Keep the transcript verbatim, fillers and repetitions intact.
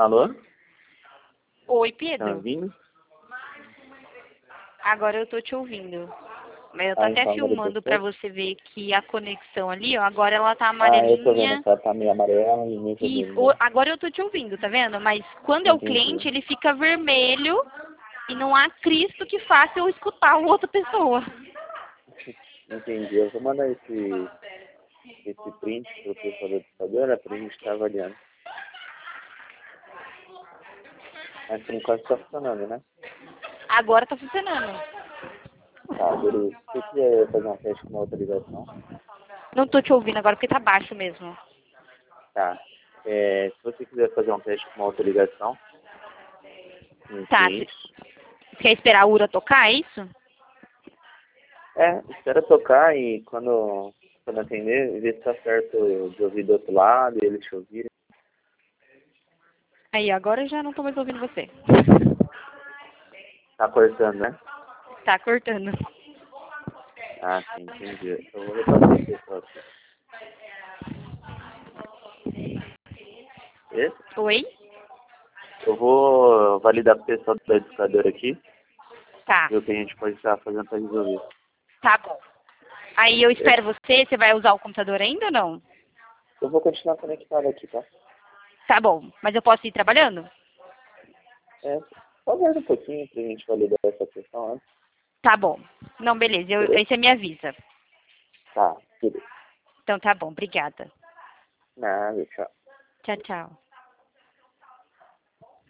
Alô? Oi, Tá Pedro. ouvindo? Agora eu tô te ouvindo. Mas eu tô Ah, até então, agora filmando depois. pra você ver que a conexão ali, ó, agora ela tá Ah, eu tô vendo amarelinha. que ela tá meio amarela e meio E vermelha, o- né? agora eu tô te ouvindo, tá vendo? Mas quando é o Entendi. cliente, ele fica vermelho e não há Cristo que faça eu escutar a outra pessoa. Entendi. Eu vou mandar esse, esse print pro pessoal da ditadora pra gente estar avaliando. Mas por enquanto tá funcionando, né? Agora tá funcionando. Tá, beleza. Se você quiser fazer um teste com uma outra ligação, Não tô te ouvindo agora porque tá baixo mesmo. tá. É, se você quiser fazer um teste com uma outra ligação, um Tá, você cliente, quer esperar a Ura tocar, é isso? é, espera tocar e quando, quando atender, ver se tá certo de ouvir do outro lado e eles te ouvirem. Aí, agora eu já não tô mais ouvindo você. Tá cortando, né? Tá cortando. Ah, sim, entendi. Eu vou repassar o pessoal aqui. Esse? Oi? Eu vou validar com o pessoal do educador aqui, Tá, ver o que a gente pode estar fazendo para resolver. tá bom. Aí eu Esse? espero você, você vai usar o computador ainda ou não? Eu vou continuar conectado aqui, tá? Tá bom, mas eu posso ir trabalhando? É, só aguarda um pouquinho pra gente validar essa questão antes. Tá bom. Não, beleza, eu, Beleza? aí você me avisa. Tá, beleza. Então tá bom, obrigada. Nada, tchau. Tchau, tchau.